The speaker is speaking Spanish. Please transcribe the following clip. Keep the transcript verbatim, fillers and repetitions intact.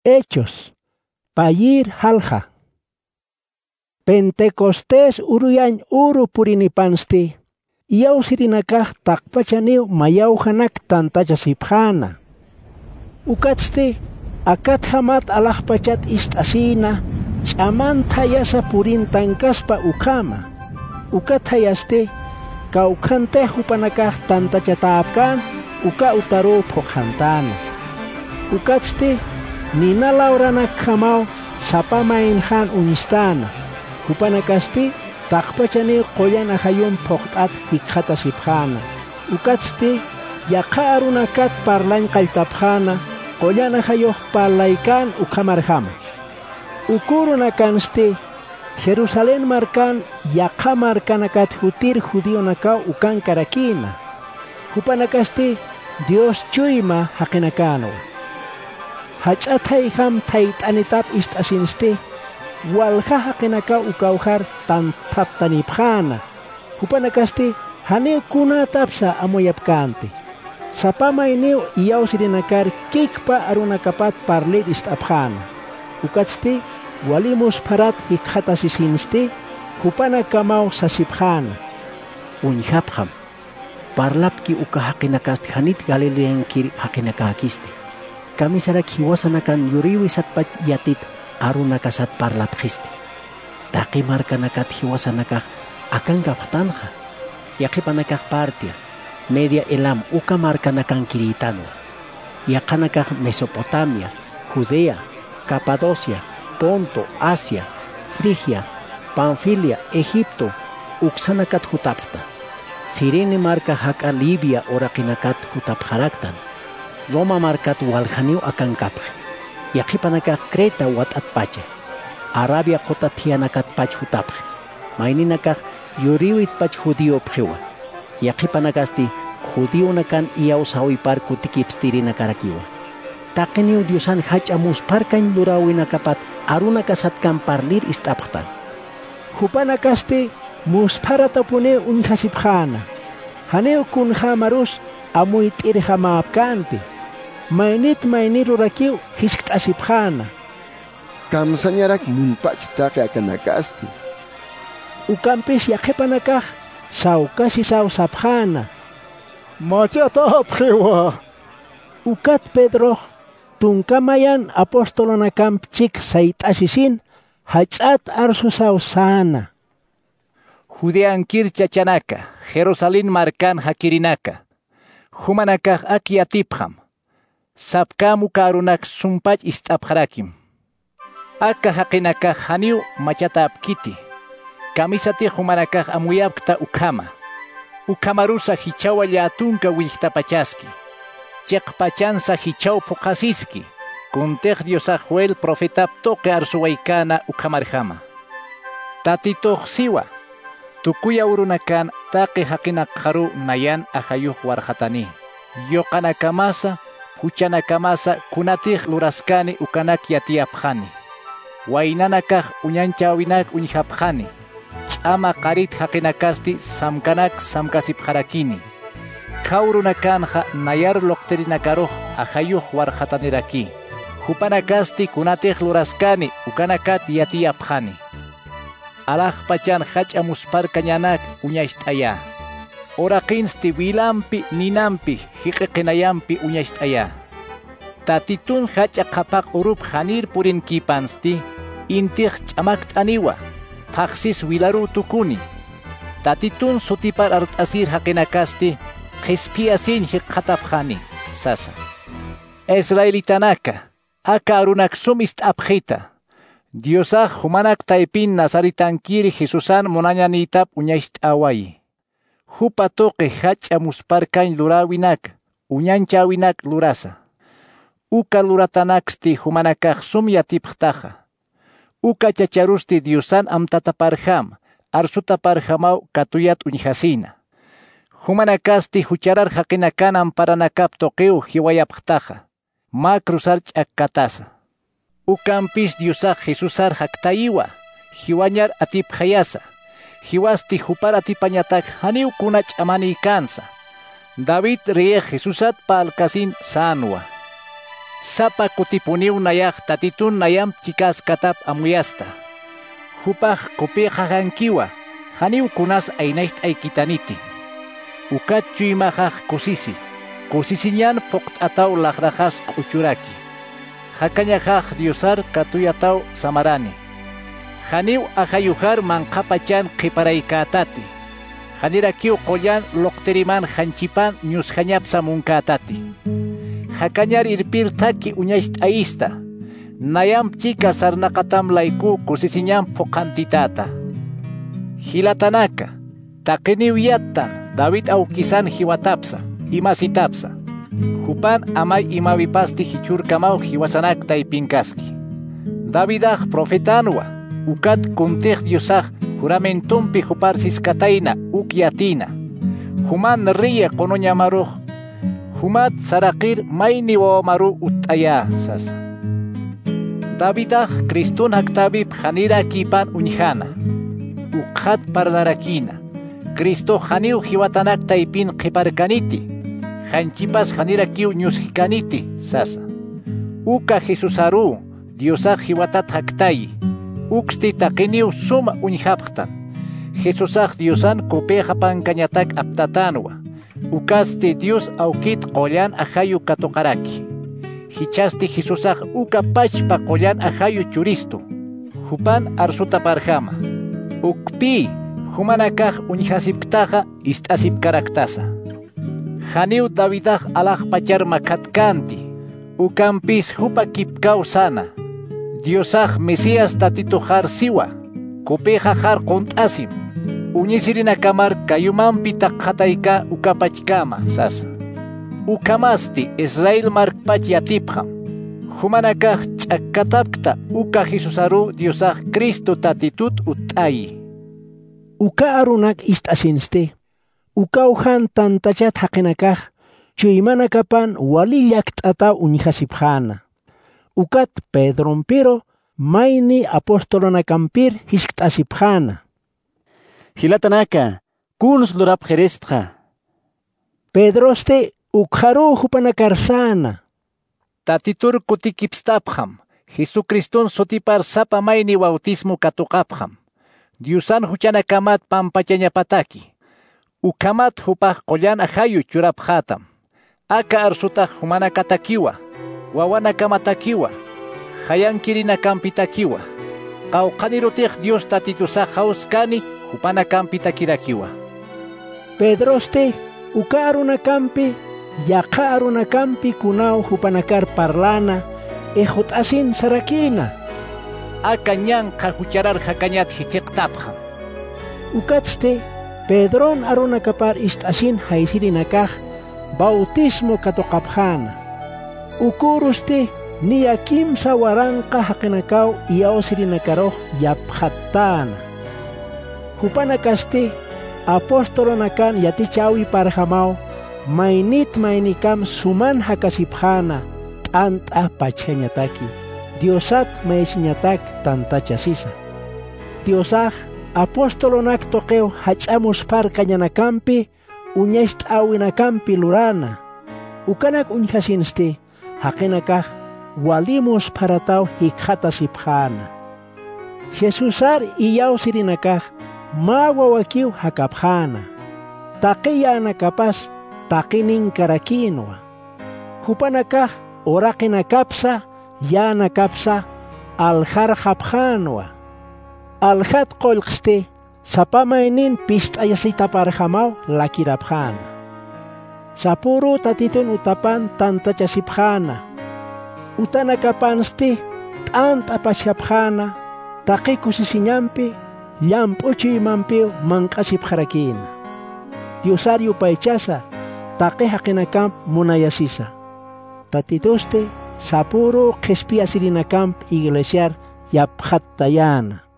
Hechos, payir halja. Pentecostés uruyan uru purinipansti. Iyaw sirinakah takpachaniw mayawhanak tantachasipjana. Ukatsti akat hamat alahpachat istasina chaman thayasa purin tankaspa ukama. Ukat hayasti kaukante hupanakah tantachatapkan uka utaru pokhantana. Ukatsti nina lauranak hamau sapamainhan unistana. Hupanakasti takpachani qoyan ahayun poktat hikhata sipjana. Ukatsti yaka arunakat parlañ qaltapjana qoyan ahayoh palaykan ukamarhama. Ukurunakansti Jerusalén markan yaka markanakat hutir judío nakau ukan karakina. Hupanakasti Dios chuyma hakinakano. Hachatay ham tayt anitap istasinsti. Walha hakinaka ukauhar tan tap tanipjana. Hupanakasti haneu kuna tapsa amoyapkante. Sapama ineu iyaw sirinakar kikpa arunakapat parlit istapjana. Ukatsti walimus parat hikhata sisinsti. Hupanakamaw sasipjana. Unjapjam. Parlapki uka hakinakasti hanit Galilean kiri hakinakakisti. Kami sarak hiwasanakan yuriwi satpat yatit arunakasat parlapjisti. Taki markanakat hiwasanakak akan gaftanja. Yakipanakak partia. Media elam uka markanakan kiritano. Yakanakak Mesopotamia, Judea, Capadocia, Ponto, Asia, Frigia, Panfilia, Egipto, uksanakat hutapta. Sirene marka haka Libia orakinakat hutapharaktan. Roma markat walhaniu akan kapje. Yakipanaka Creta wat at pache. Arabia kota tianakat pach hutapje. Maininaka yuriwit pach judío pjewa. Yakipanakasti judío nakan iyaw sawipar kutikipstiri nakarakiwa. Takeniu diosan hacha musparkan lurawi nakapat arunakasat kan parlir istapjtan. Hupanakasti musparatapune unhasipjana. Haneu kunha marus amuit irhamaapkante. Mainit mainiru rakiu hiskt asipjana. Kamsanyarak munpachitake akanakasti. Ukampis yakepanakah saukasi sau sapjana. Machatapjewa. Ukat Pedro tunkamayan apostolanakamp chik saitasisin hachat arsu sau sana. Judean kirchachanaka, Jerusalén markan hakirinaka. Humanakah akiatipjam. Sapkamu karunak sumpach istapjarakim. Aka hakinakah haniu machatapkiti. Kamisati humanakah amuyapkta ukama. Ukamarusa hichawa yatunka wilhtapachaski. Chekpachansa hichaw pokasiski. Kuntej diosa Joel profetap toque arsuwaykana ukamarjama. Tatitoh siwa. Tukuya urunakan taqi hakinakharu nayan ahayuh warhatani. Yoqanakamasa huchanakamasa kunatij luraskani ukanak yatiapjani. Wainanakaj uñanchawinak uñhapjani. Ch'ama qarit hakinakasti samkanak samkasipjarakini. Kaurunakanha nayar loqterinakaruj ahayuh warhataniraki. Hupanakasti kunatij luraskani ukanakat yatiapjani. Alaj pachan hacha musparkañanak uñashtaya. Oraqinsti wilampi ninampi hiqeqinayampi uñashtaya. Tatitun hacha qapak urup hanir purin kipansti intij ch'amakt'aniwa paqsis wilaru tukuni. Tatitun sutipar art'asir haqinakasti qispiasin hiqatapjani sasa. Israelitanaka aka arunak sumist apjita. Diosaj humanak taipin nazaritankiri Jesusan monañanitap uñaist awai. Hupa toque hacha musparkañ lurawinak, uñanchawinak lurasa. Uka luratanaksti humanakaj sum yatipjtaja. Uka chacharusti Diosan amtataparjam, arsutaparjamau katuyat uñjasina. Humanakasti hucharar haqinakan amparanakap toqeu hiwayapjtaja. Ma cruzar ch'akkatasa. Ukampis Diosaj Jesusar haktaiwa, hiwañar atipjayasa. Hiwasti hupar atipañatak haniu kunach amani kansa. David rie Jesusat palkasin sanwa. Sapa kutipuniw nayak tatitun nayam chikas katap amuyasta. Hupaj kopeja hankiwa, haniw kunas aynaist aykitaniti. Ukat chuimajaj kusisi, kusisinyan pokt ataw lagrajas kuchuraki. Hakanyajaj diosar katuyataw samarani. Haniw ajayujar mankapachan qiparaykatati. Hanirakiw qoyan lokteriman hanchipan ñushanyapsa munkatati. Hakanyar irpir taki uñaist aista. Nayam chika sarnakatam laiku kusisiñan pokantitata. Hilatanaka, takiniw yattan, David aukisan hiwatapsa, imasitapsa. Hupan amay imawipasti hichurkamau hiwasanak taipinkaski. Davidah profetanwa, ukat kuntej diosaj, juramentumpi huparsis kataina, ukyatina. Human ria konoñamaruj, humat sarakir mayni wawamaru utaya sasa. Davidah Kristun haktabib hanira kipan uñjana. Ukhat parnarakina. Cristo haniu hiwatanak taipin qiparkaniti. Hanchipas hanira kiu ñushikaniti sasa. Uka Jesusaru, Diosaj hiwatat haktayi. Uxti taqiniu suma uñjapqtan. Jesusaj Diosan kopeja pankañatak aptatanwa. Ukasti Dios aukit qoyan ajayu katoqaraki. Hichasti Jesusaj uka pachpa qoyan ajayu churistu. Hupan arsuta parjama. Ukpi humanakaj uñjasiptaja istasipkaraktasa. Haniu Davidah alaj pachar makatkanti. Ukampis hupa kipkau sana. Diosaj Mesías tatitujar siwa. Kopeja jar kontasim. Uñisirina kamar kayumanpi taqhatayka ukapachkama sasa. Ukamasti Israel markpach yatipjam. Humanakaj ch'akatapkta uka Jesusaru Diosaj Cristo tatitut utayi. Uka arunak istasinste. Uka ujan tantachat haqinakaj. Chuymanakapan walillak t'ata uñjasipjana. Ukat Pedrompiro mayni apostolonakampir hisktasipjana. Hilatanaka, kunus lurap jerestja. Pedroste ukharu hupanakarsana. Tatitur kutikipstapjam. Jesucristun sotipar sapa mayni bautismo katuqapjam. Diosan huchanakamat pampachañapataki. Ukamat hupaj qoyan ajayu churapjatam. Aka arsutaj humanakatakiwa. Wawanakamatatakiwa. Hayankirinacampitakiwa. Qawqanirutij Dios tatitusaj hauskani hupanakampitakirakkiwa. Pedroste uka arunakampi yaqa arunakampi kunao hupanakar parlana ejutasin sarakina. Aka ñanqa hucharar hakañat hitiqtapjam. Ukatste Pedron arunakapar istasin haisirinakaj bautismo katoqapjana. Ukuruste niya kimsa waranqa haqinakaw iyausirinakaroj yapjattana. Hupanakaste apostolonakan yatichawi parjamaw maynit maynikam suman hakasipjana t'ant'a pachañataki. Diosat maysiñatak tantachasisa. Diosaj apostolonak toqew hach'amus parkañanakampi uñaist awinakampi lurana. Ukanak uñjasinste haqinakaj walimus parataw hikjatasipjana. Jesusar iyawsirinakaj ma wawakiw hakapjana. Taqiya anakapas taqinin karakinwa. Hupanakaj oraqinakapsa yanakapsa aljar japjanwa. Aljat qolqste sapamainin pist'ayasitaparjamaw lakirapjana. Sapuru tatitun utapan tantachasipjana. Utanakapansti t'anta pachapjana. Taqi kusisiñampi llamp'uchiymanpiw manq'asipjarakina. Diosario paychasa taqi haqinakamp munayasisa. Tatituste sapuru qhispiyasirinacamp iglesiar yapjattayana.